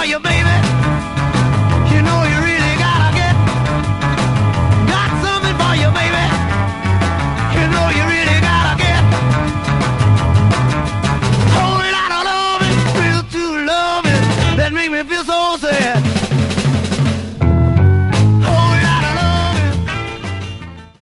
you, baby. You know you really gotta get. Got something for you, baby. You know you really gotta get. Whole lot of loving, real true loving that make me feel so